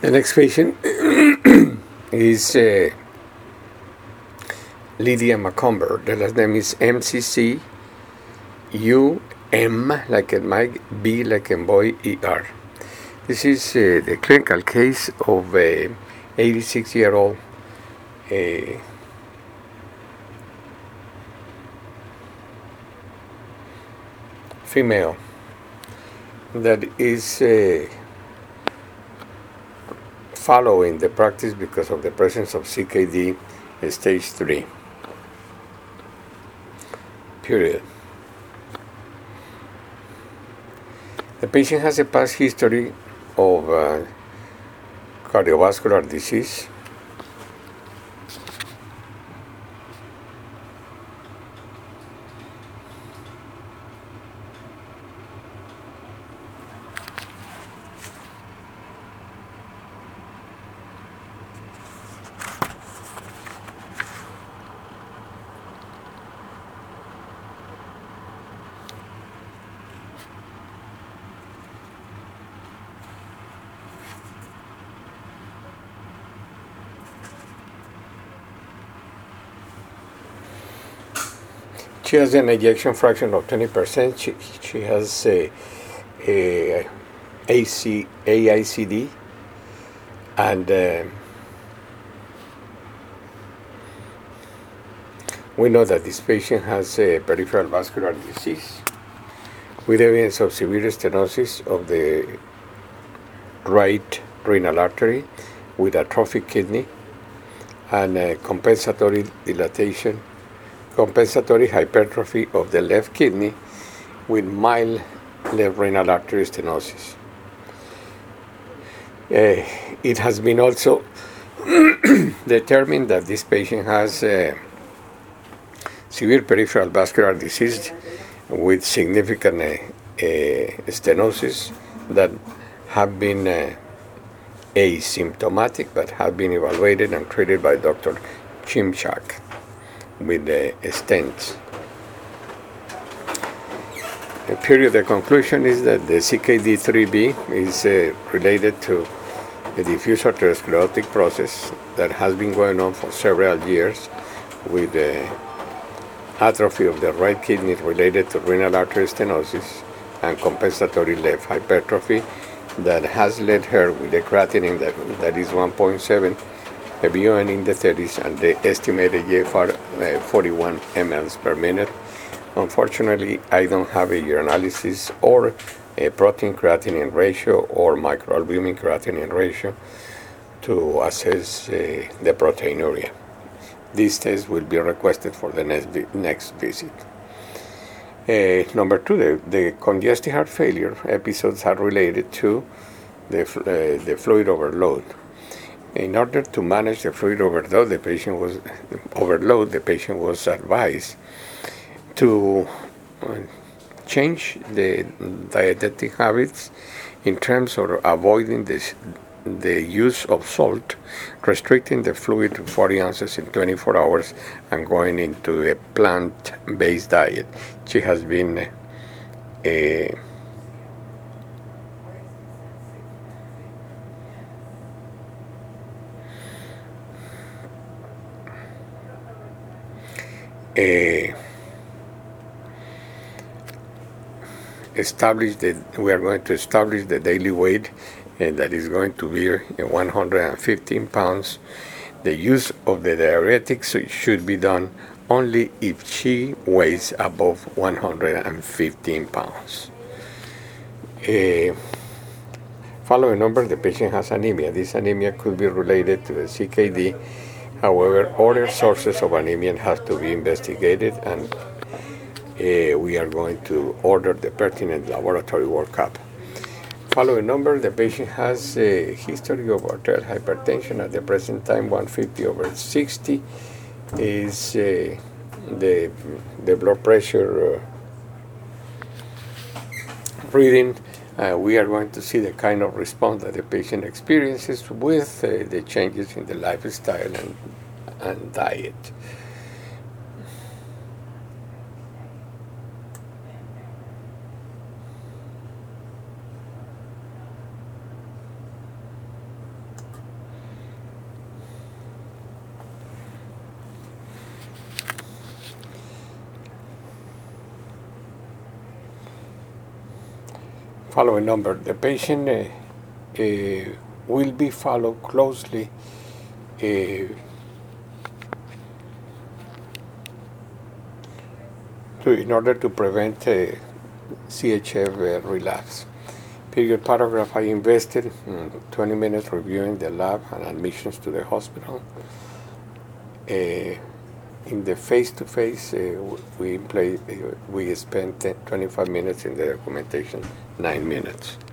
The next patient is Lydia Macomber. The last name is MCC UM like in Mike, B like in boy, ER. This is the clinical case of a 86-year-old female that is following the practice because of the presence of CKD stage 3. Period. The patient has a past history of cardiovascular disease. She has an ejection fraction of 20%. She has a AICD, and we know that this patient has a peripheral vascular disease with evidence of severe stenosis of the right renal artery with atrophic kidney and compensatory dilatation, compensatory hypertrophy of the left kidney with mild left renal artery stenosis. It has been also determined that this patient has severe peripheral vascular disease with significant stenosis that have been asymptomatic but have been evaluated and treated by Dr. Chimchak with stents. The conclusion is that the CKD3B is related to a diffuse atherosclerotic process that has been going on for several years with atrophy of the right kidney related to renal artery stenosis and compensatory left hypertrophy that has led her with a creatinine that is 1.7, a BUN in the 30s, and the estimated GFR 41 mLs per minute. Unfortunately, I don't have a urinalysis or a protein creatinine ratio or microalbumin creatinine ratio to assess the proteinuria. This test will be requested for the next visit. Number two, the congestive heart failure episodes are related to the fluid overload. In order to manage the fluid overload, the patient was advised to change the dietetic habits in terms of avoiding the use of salt, restricting the fluid to 40 ounces in 24 hours, and going into a plant-based diet. She has been we are going to establish the daily weight that is going to be 115 pounds. The use of the diuretics should be done only if she weighs above 115 pounds. Following number, the patient has anemia. This anemia could be related to the CKD. However, other sources of anemia have to be investigated, and we are going to order the pertinent laboratory workup. Following number, the patient has a history of arterial hypertension. At the present time, 150/60 is the blood pressure reading. We are going to see the kind of response that the patient experiences with the changes in the lifestyle and diet. Following number. The patient will be followed closely in order to prevent CHF relapse. Period paragraph. I invested 20 minutes reviewing the lab and admissions to the hospital. In the face-to-face, we spent 25 minutes. In the documentation, 9 minutes.